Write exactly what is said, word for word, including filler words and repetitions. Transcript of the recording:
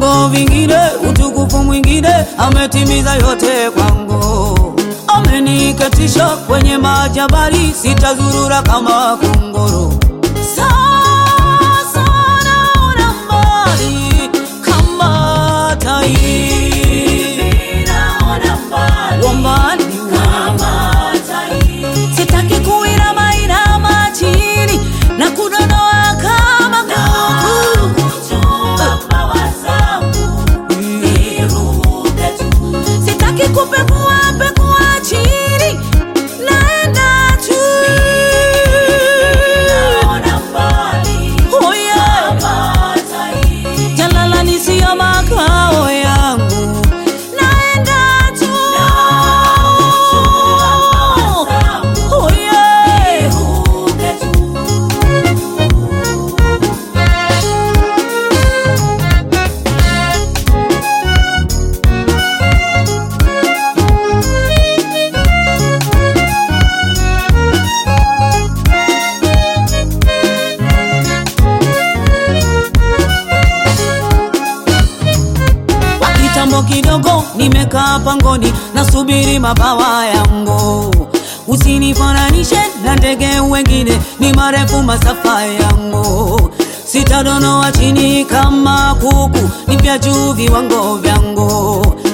vyombo vingine, utukufu mwingine, ametimiza yote kwangu. Ameniketisha kwenye majabali, sitazurura kama kunguru. Sasa naona mbali kama tai, naona mbali kama tai. Sitaki kuinama inama chini na kudonoa kama kuku. Sitaki kupekua pekua chini, naenda tu. Naona mbali kama tai. Jalala ni sio makao yangu, naenda tu. Oh yeah. Kitambo kidogo nimekaa pangoni, nasubiri mabawa yangu. Usinifananishe na ndege wengine, ni marefu masafa yangu. Sitadonoa chini kama kuku, ni vya juu viwango vyangu.